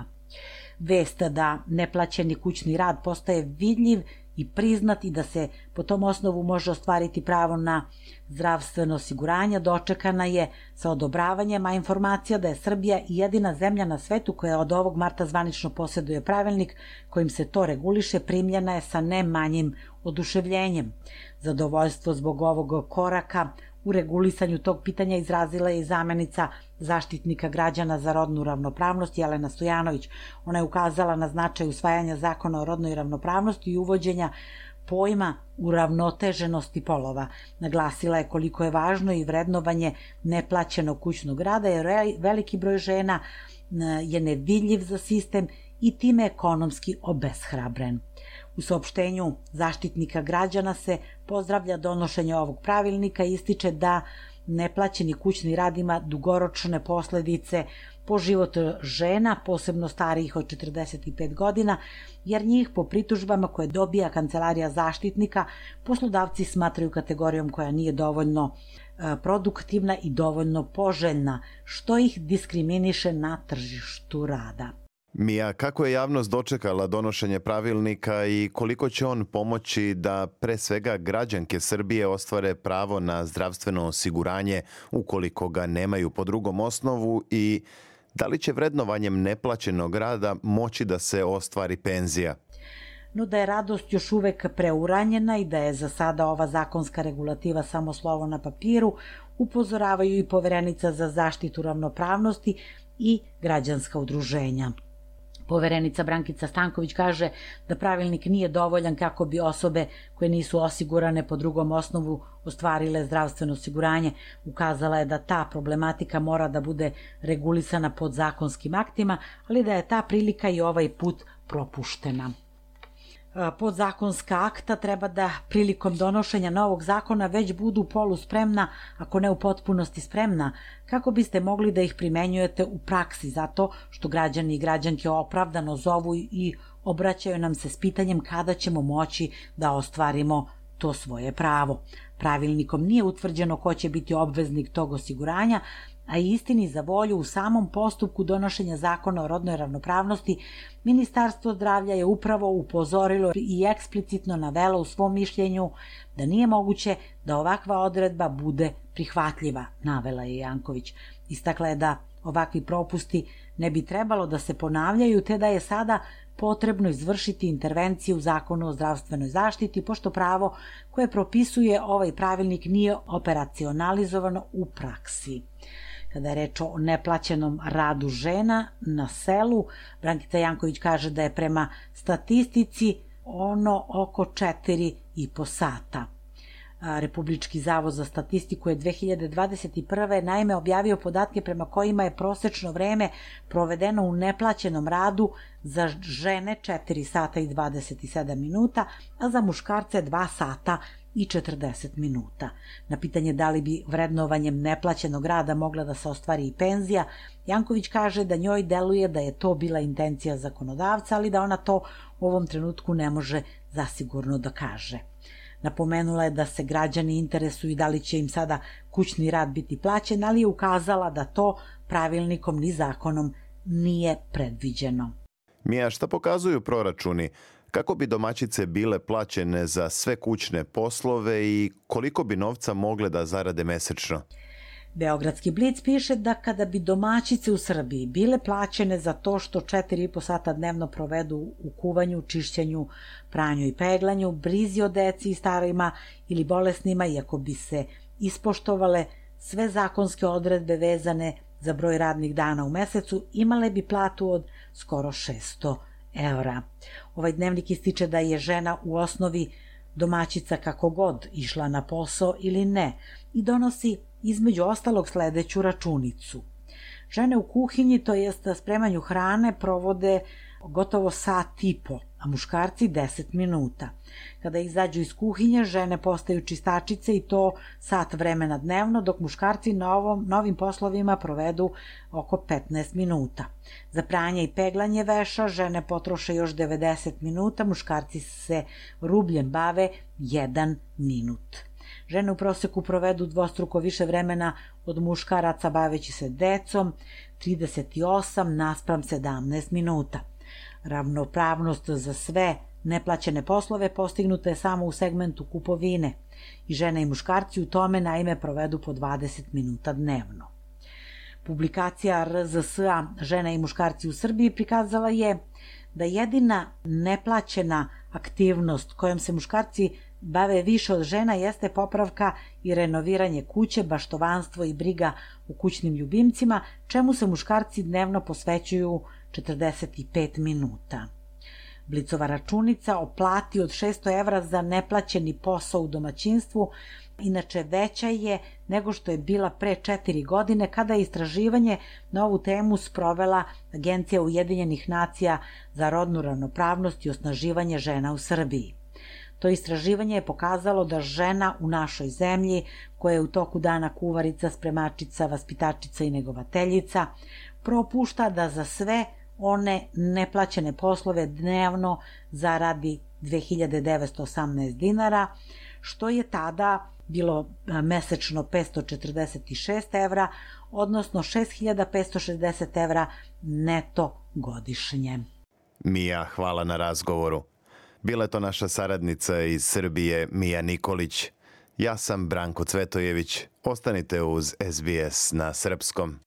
[SPEAKER 10] Vest da neplaćeni kućni rad postaje vidljiv i priznat i da se po tom osnovu može ostvariti pravo na zdravstveno osiguranje dočekana je sa odobravanjem, a informacija da je Srbija jedina zemlja na svetu koja od ovog marta zvanično posjeduje pravilnik kojim se to reguliše primljena je sa ne manjim oduševljenjem. Zadovoljstvo zbog ovog koraka u regulisanju tog pitanja izrazila je i zamenica Zaštitnika građana za rodnu ravnopravnost Jelena Stojanović. Ona je ukazala na značaj usvajanja zakona o rodnoj ravnopravnosti i uvođenja pojma uravnoteženosti polova. Naglasila je koliko je važno i vrednovanje neplaćenog kućnog rada, jer veliki broj žena je nevidljiv za sistem i time ekonomski obeshrabren. U saopštenju Zaštitnika građana se pozdravlja donošenje ovog pravilnika i ističe da neplaćeni kućni rad ima dugoročne posledice po život žena, posebno starijih od 45 godina, jer njih po pritužbama koje dobija Kancelarija Zaštitnika poslodavci smatraju kategorijom koja nije dovoljno produktivna i dovoljno poželjna, što ih diskriminiše na tržištu rada.
[SPEAKER 9] Mija, kako je javnost dočekala donošenje pravilnika i koliko će on pomoći da pre svega građanke Srbije ostvare pravo na zdravstveno osiguranje ukoliko ga nemaju po drugom osnovu i da li će vrednovanjem neplaćenog rada moći da se ostvari penzija?
[SPEAKER 10] No da je radost još uvek preuranjena i da je za sada ova zakonska regulativa samo slovo na papiru, upozoravaju i Poverenica za zaštitu ravnopravnosti i građanska udruženja. Poverenica Brankica Stanković kaže da pravilnik nije dovoljan kako bi osobe koje nisu osigurane po drugom osnovu ostvarile zdravstveno osiguranje. Ukazala je da ta problematika mora da bude regulisana podzakonskim aktima, ali da je ta prilika i ovaj put propuštena. Podzakonska akta treba da prilikom donošenja novog zakona već budu poluspremna, ako ne u potpunosti spremna, kako biste mogli da ih primenjujete u praksi, zato što građani i građanke opravdano zovu i obraćaju nam se s pitanjem kada ćemo moći da ostvarimo to svoje pravo. Pravilnikom nije utvrđeno ko će biti obveznik tog osiguranja, a istini za volju u samom postupku donošenja zakona o rodnoj ravnopravnosti Ministarstvo zdravlja je upravo upozorilo i eksplicitno navelo u svom mišljenju da nije moguće da ovakva odredba bude prihvatljiva, navela je Janković. Istakla je da ovakvi propusti ne bi trebalo da se ponavljaju, te da je sada potrebno izvršiti intervenciju u zakonu o zdravstvenoj zaštiti, pošto pravo koje propisuje ovaj pravilnik nije operacionalizovano u praksi. Kada je reč o neplaćenom radu žena na selu, Brankica Janković kaže da je prema statistici ono oko 4,5 sata. Republički zavod za statistiku je 2021. naime objavio podatke prema kojima je prosečno vreme provedeno u neplaćenom radu za žene 4 sata i 27 minuta, a za muškarce 2 sata i 40 minuta. Na pitanje da li bi vrednovanjem neplaćenog rada mogla da se ostvari i penzija, Janković kaže da njoj deluje da je to bila intencija zakonodavca, ali da ona to u ovom trenutku ne može zasigurno da kaže. Napomenula je da se građani interesuju da li će im sada kućni rad biti plaćen, ali je ukazala da to pravilnikom ni zakonom nije predviđeno.
[SPEAKER 9] Mija, šta pokazuju proračuni? Kako bi domaćice bile plaćene za sve kućne poslove i koliko bi novca mogle da zarade mesečno?
[SPEAKER 10] Beogradski Blic piše da kada bi domaćice u Srbiji bile plaćene za to što 4,5 sata dnevno provedu u kuvanju, čišćenju, pranju i peglanju, brizi o deci i starima ili bolesnima, i ako bi se ispoštovale sve zakonske odredbe vezane za broj radnih dana u mesecu, imale bi platu od skoro 600 evra. Ovaj dnevnik ističe da je žena u osnovi domaćica kako god išla na posao ili ne i donosi između ostalog sledeću računicu. Žene u kuhinji, to jest spremanju hrane, provode gotovo 1,5 sata, a muškarci 10 minuta. Kada izađu iz kuhinje, žene postaju čistačice i to sat vremena dnevno, dok muškarci na novim poslovima provedu oko 15 minuta. Za pranje i peglanje veša žene potroše još 90 minuta, muškarci se rubljem bave 1 minut. Žene u proseku provedu dvostruko više vremena od muškaraca baveći se decom, 38 naspram 17 minuta. Ravnopravnost za sve neplaćene poslove postignuta je samo u segmentu kupovine i žene i muškarci u tome naime provedu po 20 minuta dnevno. Publikacija RZS-a Žene i muškarci u Srbiji prikazala je da jedina neplaćena aktivnost kojom se muškarci bave više od žena jeste popravka i renoviranje kuće, baštovanstvo i briga u kućnim ljubimcima, čemu se muškarci dnevno posvećuju 45 minuta. Blicova računica o plati od 600 evra za neplaćeni posao u domaćinstvu inače veća je nego što je bila pre 4 godine kada je istraživanje na ovu temu sprovela Agencija Ujedinjenih nacija za rodnu ravnopravnost i osnaživanje žena u Srbiji. To istraživanje je pokazalo da žena u našoj zemlji, koja je u toku dana kuvarica, spremačica, vaspitačica i negovateljica, propušta da za sve one neplaćene poslove dnevno zaradi 2918 dinara, što je tada bilo mesečno 546 evra, odnosno 6560 evra neto godišnje.
[SPEAKER 9] Mija, hvala na razgovoru. Bila je to naša saradnica iz Srbije, Mija Nikolić. Ja sam Branko Cvetojević. Ostanite uz SBS na srpskom.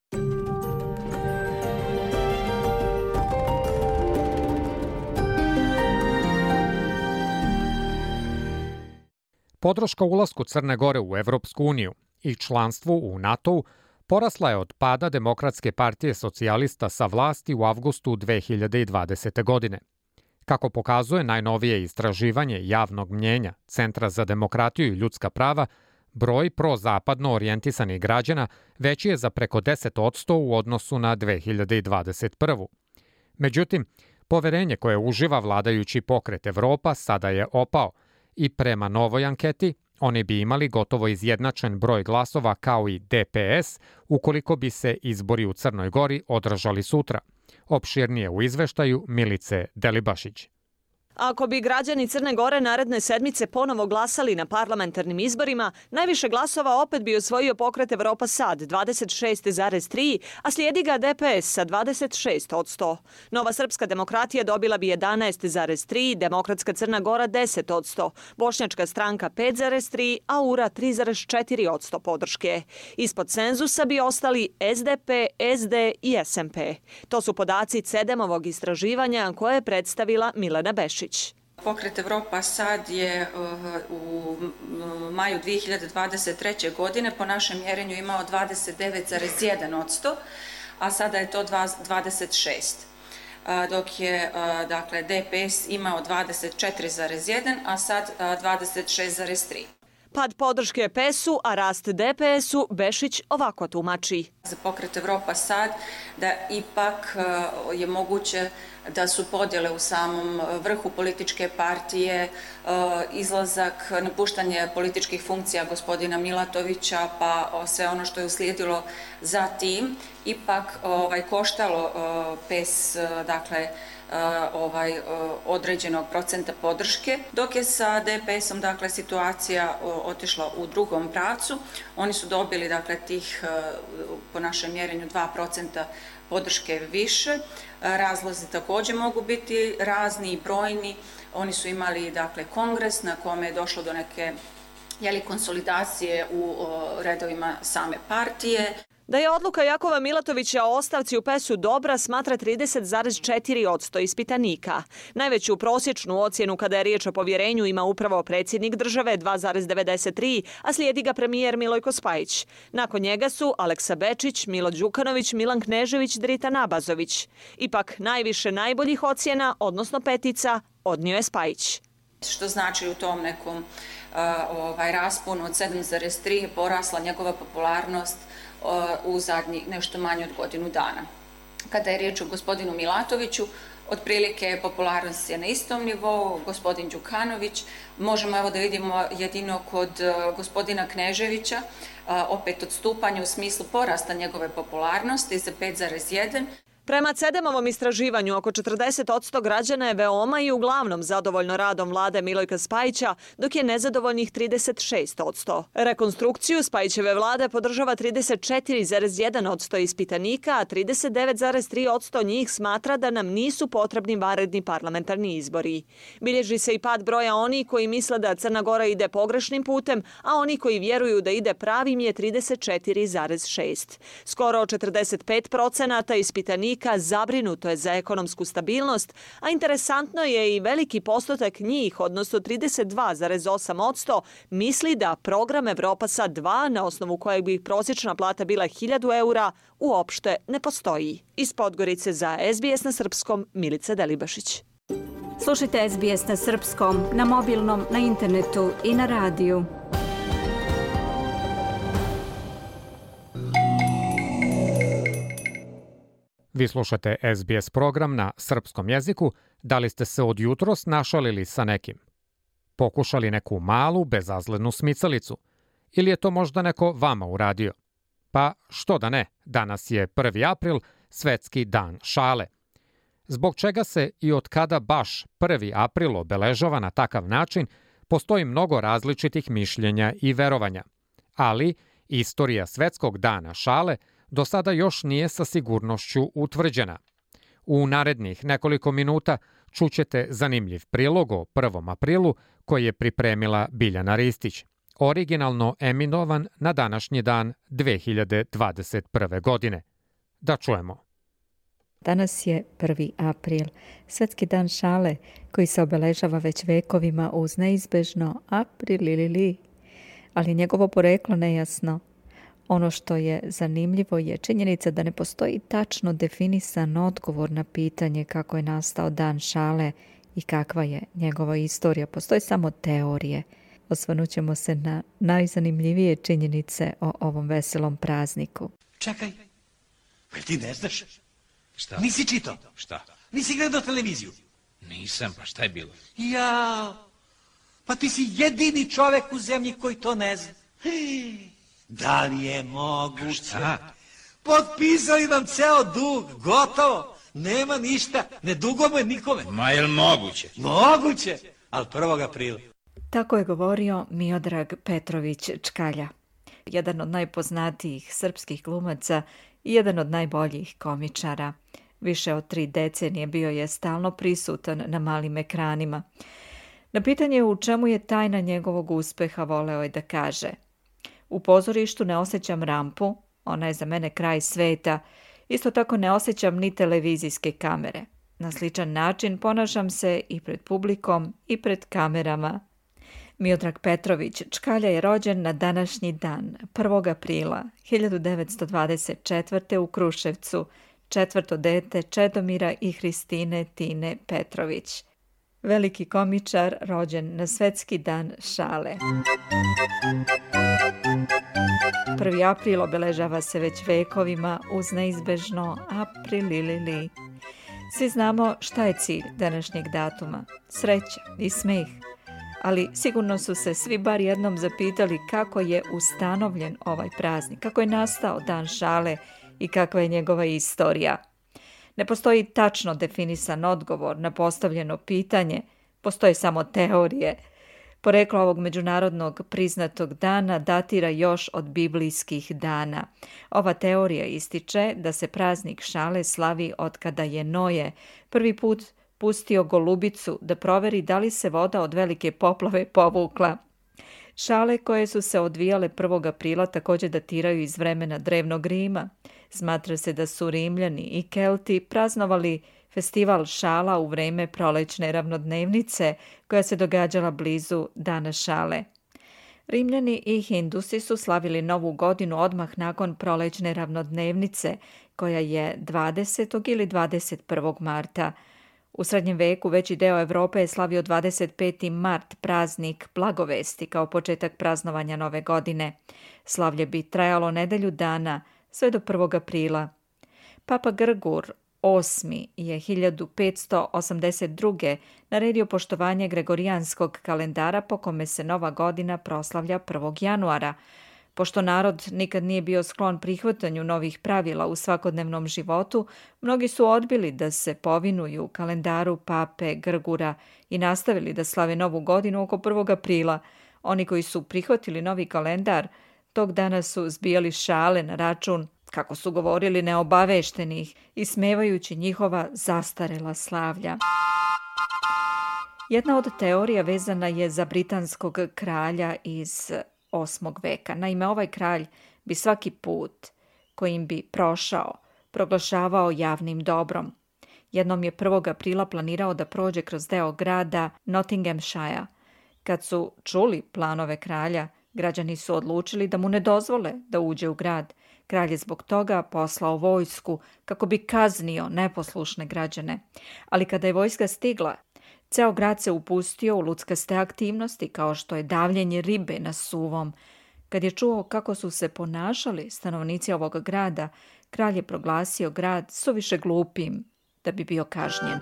[SPEAKER 3] Podrška ulasku Crne Gore u Evropsku uniju i članstvu u NATO-u porasla je od pada Demokratske partije socijalista sa vlasti u avgustu 2020. godine. Kako pokazuje najnovije istraživanje javnog mnjenja Centra za demokratiju i ljudska prava, broj prozapadno orijentisanih građana veći je za preko 10% u odnosu na 2021. Međutim, poverenje koje uživa vladajući pokret Evropa sada je opao i prema novoj anketi oni bi imali gotovo izjednačen broj glasova kao i DPS ukoliko bi se izbori u Crnoj Gori održali sutra. Opširnije u izveštaju Milice Delibašić.
[SPEAKER 11] Ako bi građani Crne Gore naredne sedmice ponovo glasali na parlamentarnim izborima, najviše glasova opet bi osvojio pokret Evropa Sad 26,3, a slijedi ga DPS sa 26%. Nova srpska demokratija dobila bi 11,3, Demokratska Crna Gora 10%, Bošnjačka stranka 5,3, a URA 3,4% podrške. Ispod cenzusa bi ostali SDP, SD i SMP. To su podaci CEDEM-ovog istraživanja koje je predstavila Milena Bešić.
[SPEAKER 12] Pokret Evropa Sad je u maju 2023. godine po našem mjerenju imao 29,1%, a sada je to 26%. dok je dakle DPS imao 24,1, a sad 26,3.
[SPEAKER 11] Pad podrške PES-u, a rast DPS-u Bešić ovako tumači.
[SPEAKER 12] Za pokret Evropa sad da ipak je moguće da su podjele u samom vrhu političke partije, izlazak, napuštanje političkih funkcija gospodina Milatovića, pa sve ono što je uslijedilo za tim, ipak koštalo PES, dakle, određenog procenta podrške, dok je sa DPS-om dakle situacija otišla u drugom pravcu. Oni su dobili dakle tih po našem mjerenju 2% podrške više. Razlozi također mogu biti razni i brojni. Oni su imali dakle kongres na kome je došlo do neke konsolidacije u redovima same partije.
[SPEAKER 11] Da je odluka Jakova Milatovića o ostavci u PES-u dobra smatra 30,4% ispitanika. Najveću prosječnu ocjenu kada je riječ o povjerenju ima upravo predsjednik države 2,93, a slijedi ga premijer Milojko Spajić. Nakon njega su Aleksa Bečić, Milo Đukanović, Milan Knežević, Drita Nabazović. Ipak najviše najboljih ocjena, odnosno petica, odnio je Spajić.
[SPEAKER 12] Što znači u tom nekom rasponu od 7,3 porasla njegova popularnost u zadnjih nešto manje od godinu dana. Kada je riječ o gospodinu Milatoviću, otprilike popularnost je na istom nivou, gospodin Đukanović, možemo da vidimo jedino kod gospodina Kneževića, opet odstupanje u smislu porasta njegove popularnosti za 5,1.
[SPEAKER 11] Prema CEDEM-ovom istraživanju, oko 40% građana je veoma i uglavnom zadovoljno radom vlade Milojka Spajića, dok je nezadovoljnih 36%. Rekonstrukciju Spajićeve vlade podržava 34,1% ispitanika, a 39,3% njih smatra da nam nisu potrebni vanredni parlamentarni izbori. Bilježi se i pad broja onih koji misle da Crna Gora ide pogrešnim putem, a oni koji vjeruju da ide pravim je 34,6%. Skoro 45% ispitanika zabrinuto je za ekonomsku stabilnost, a interesantno je i veliki postotak njih, odnosno 32,8%, misli da program Evropa Sad 2, na osnovu kojeg bi prosječna plata bila 1.000 eura, uopšte ne postoji. Iz Podgorice za SBS na srpskom, Milica Delibašić.
[SPEAKER 1] Slušajte SBS na srpskom, na mobilnom, na internetu i na radiju.
[SPEAKER 3] Vi slušate SBS program na srpskom jeziku. Da li ste se od jutros našalili sa nekim? Pokušali neku malu, bezazlednu smicalicu? Ili je to možda neko vama uradio? Pa što da ne, danas je 1. april, Svetski dan šale. Zbog čega se i od kada baš 1. april obeležava na takav način, postoji mnogo različitih mišljenja i verovanja. Ali istorija Svetskog dana šale do sada još nije sa sigurnošću utvrđena. U narednih nekoliko minuta čućete zanimljiv prilog o 1. aprilu koji je pripremila Biljana Ristić, originalno eminovan na današnji dan 2021. godine. Da čujemo.
[SPEAKER 13] Danas je 1. april, Svetski dan šale, koji se obeležava već vekovima uz neizbežno april ili li, ali njegovo poreklo nejasno. Ono što je zanimljivo je činjenica da ne postoji tačno definisan odgovor na pitanje kako je nastao dan šale i kakva je njegova istorija. Postoje samo teorije. Osvrnućemo se na najzanimljivije činjenice o ovom veselom prazniku.
[SPEAKER 14] Čekaj, ti ne znaš?
[SPEAKER 15] Šta?
[SPEAKER 14] Nisi čitao?
[SPEAKER 15] Šta?
[SPEAKER 14] Nisi gledao televiziju?
[SPEAKER 15] Nisam, pa šta je bilo?
[SPEAKER 14] Ja, pa ti si jedini čovek u zemlji koji to ne zna. Da li je moguće?
[SPEAKER 15] Šta?
[SPEAKER 14] Potpisali nam ceo dug, gotovo. Nema ništa, ne dugujemo nikome.
[SPEAKER 15] Ma je li moguće?
[SPEAKER 14] Moguće, ali 1. aprila.
[SPEAKER 13] Tako je govorio Miodrag Petrović Čkalja, jedan od najpoznatijih srpskih glumaca i jedan od najboljih komičara. Više od 3 decenije bio je stalno prisutan na malim ekranima. Na pitanje u čemu je tajna njegovog uspeha voleo je da kaže: u pozorištu ne osjećam rampu, ona je za mene kraj sveta, isto tako ne osjećam ni televizijske kamere. Na sličan način ponašam se i pred publikom i pred kamerama. Miodrag Petrović Čkalja je rođen na današnji dan, 1. aprila 1924. u Kruševcu, četvrto dete Čedomira i Hristine Tine Petrović. Veliki komičar rođen na Svetski dan šale. 1. april obeležava se već vekovima uz neizbežno aprililili. Svi znamo šta je cilj današnjeg datuma. Sreća i smeh. Ali sigurno su se svi bar jednom zapitali kako je ustanovljen ovaj praznik, kako je nastao dan šale i kakva je njegova istorija. Ne postoji tačno definisan odgovor na postavljeno pitanje, postoje samo teorije. Poreklo ovog međunarodnog priznatog dana datira još od biblijskih dana. Ova teorija ističe da se praznik šale slavi od kada je Noje prvi put pustio golubicu da proveri da li se voda od velike poplave povukla. Šale koje su se odvijale 1. aprila također datiraju iz vremena drevnog Rima. Smatra se da su Rimljani i Kelti praznovali festival šala u vreme prolećne ravnodnevnice koja se događala blizu dana šale. Rimljani i Hindusi su slavili Novu godinu odmah nakon prolećne ravnodnevnice koja je 20. ili 21. marta. U srednjem veku veći deo Evrope je slavio 25. mart, praznik blagovesti, kao početak praznovanja Nove godine. Slavlje bi trajalo nedelju dana, sve do 1. aprila. Papa Grgur VIII je 1582. naredio poštovanje gregorijanskog kalendara po kome se Nova godina proslavlja 1. januara. Pošto narod nikad nije bio sklon prihvatanju novih pravila u svakodnevnom životu, mnogi su odbili da se povinuju kalendaru pape Grgura i nastavili da slave Novu godinu oko 1. aprila. Oni koji su prihvatili novi kalendar, tog dana su zbijali šale na račun, kako su govorili, neobaveštenih, ismevajući njihova zastarela slavlja. Jedna od teorija vezana je za britanskog kralja iz 8. veka. Naime, ovaj kralj bi svaki put kojim bi prošao proglašavao javnim dobrom. Jednom je 1. aprila planirao da prođe kroz deo grada Nottinghamshire. Kad su čuli planove kralja, građani su odlučili da mu ne dozvole da uđe u grad. Kralj je zbog toga poslao vojsku kako bi kaznio neposlušne građane. Ali kada je vojska stigla, ceo grad se upustio u luckaste aktivnosti kao što je davljenje ribe na suvom. Kad je čuo kako su se ponašali stanovnici ovog grada, kralj je proglasio grad suviše glupim da bi bio kažnjen.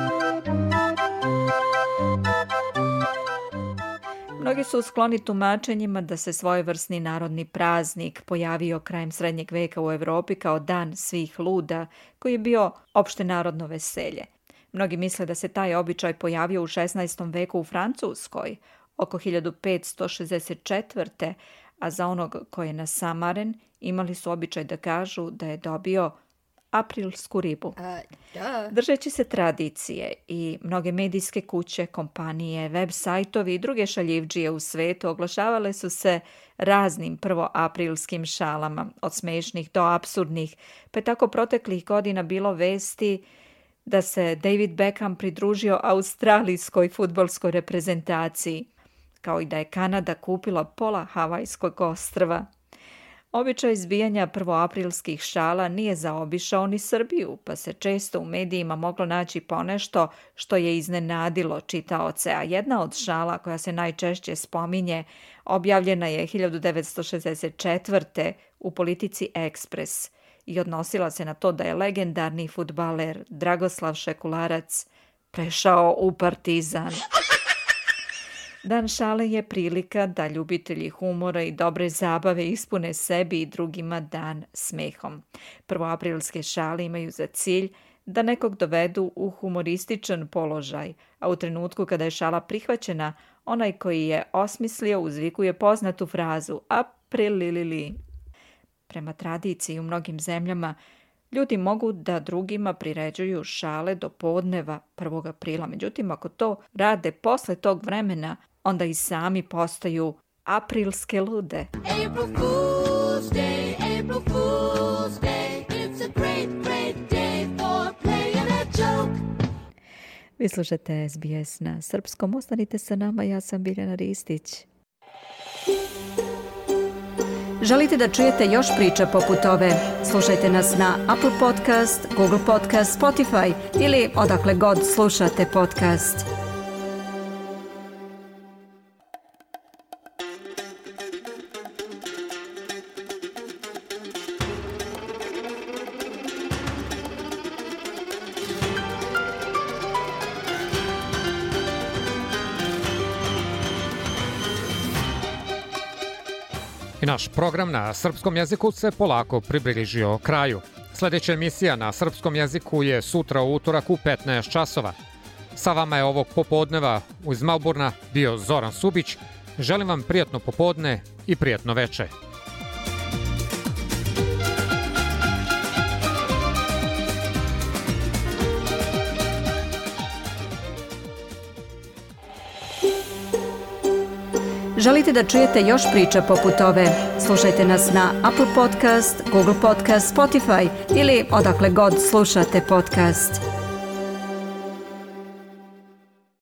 [SPEAKER 13] Mnogi su skloni tumačenjima da se svojevrsni narodni praznik pojavio krajem srednjeg veka u Evropi kao dan svih luda, koji je bio opšte narodno veselje. Mnogi misle da se taj običaj pojavio u 16. veku u Francuskoj, oko 1564. A za onog koji je nasamaren, imali su običaj da kažu da je dobio aprilsku ribu. Držeći se tradicije i mnoge medijske kuće, kompanije, web sajtovi i druge šaljivdžije u svetu oglašavale su se raznim prvoaprilskim šalama, od smešnih do apsurdnih, pa je tako proteklih godina bilo vesti da se David Beckham pridružio australijskoj fudbalskoj reprezentaciji, kao i da je Kanada kupila pola Havajskog ostrva. Običaj izbijanja prvoaprilskih šala nije zaobišao ni Srbiju, pa se često u medijima moglo naći ponešto što je iznenadilo čitaoce, a jedna od šala koja se najčešće spominje objavljena je 1964. u Politici Ekspres i odnosila se na to da je legendarni fudbaler Dragoslav Šekularac prešao u Partizan. Dan šale je prilika da ljubitelji humora i dobre zabave ispune sebi i drugima dan smehom. Prvoaprilske šale imaju za cilj da nekog dovedu u humorističan položaj, a u trenutku kada je šala prihvaćena, onaj koji je osmislio uzvikuje poznatu frazu aprililili. Prema tradiciji u mnogim zemljama, ljudi mogu da drugima priređuju šale do podneva 1. aprila. Međutim, ako to rade posle tog vremena, onda i sami postaju aprilske lude.
[SPEAKER 16] April Fool's Day, April Fool's Day, it's a great, great day for playing a joke.
[SPEAKER 13] Vi slušate SBS na srpskom, ostanite sa nama, ja sam Biljana Ristić.
[SPEAKER 1] Želite da čujete još priča poput ove? Slušajte nas na Apple Podcast, Google Podcast, Spotify ili odakle god slušate podcast.
[SPEAKER 3] I naš program na srpskom jeziku se polako približio kraju. Sljedeća emisija na srpskom jeziku je sutra u utorak u 15 časova. Sa vama je ovog popodneva iz Melburna bio Zoran Subić. Želim vam prijatno popodne i prijatno veče.
[SPEAKER 1] Želite da čujete još priča poput ove? Slušajte nas na Apple Podcast, Google Podcast, Spotify ili odakle god slušate podcast.